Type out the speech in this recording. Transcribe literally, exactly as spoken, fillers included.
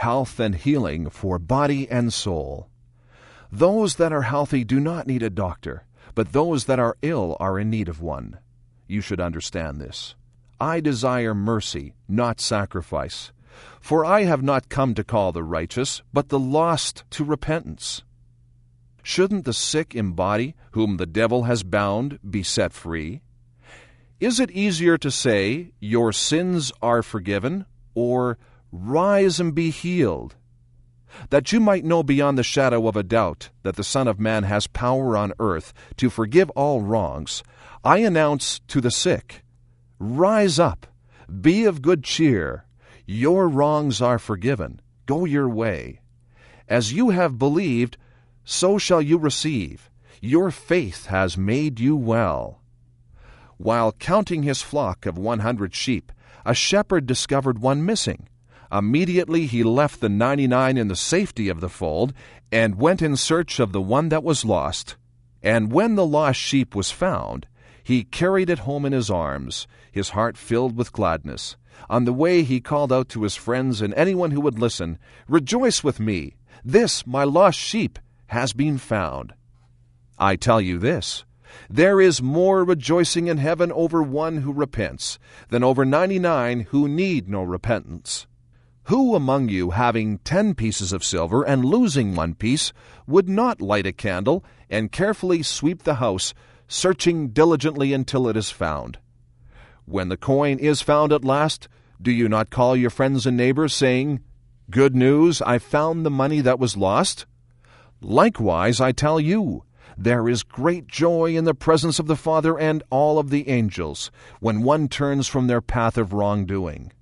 health and healing for body and soul. Those that are healthy do not need a doctor, but those that are ill are in need of one. You should understand this. I desire mercy, not sacrifice. For I have not come to call the righteous, but the lost to repentance. Shouldn't the sick in body, whom the devil has bound, be set free? Is it easier to say, your sins are forgiven, or rise and be healed? That you might know beyond the shadow of a doubt that the Son of Man has power on earth to forgive all wrongs, I announce to the sick, rise up, be of good cheer, your wrongs are forgiven, go your way. As you have believed, so shall you receive. Your faith has made you well. While counting his flock of one hundred sheep, a shepherd discovered one missing. Immediately he left the ninety-nine in the safety of the fold, and went in search of the one that was lost. And when the lost sheep was found, he carried it home in his arms, his heart filled with gladness. On the way he called out to his friends and anyone who would listen, rejoice with me, this my lost sheep has been found. I tell you this, there is more rejoicing in heaven over one who repents than over ninety-nine who need no repentance. Who among you, having ten pieces of silver and losing one piece, would not light a candle and carefully sweep the house, searching diligently until it is found? When the coin is found at last, do you not call your friends and neighbors, saying, good news, I found the money that was lost? Likewise, I tell you, there is great joy in the presence of the Father and all of the angels when one turns from their path of wrongdoing.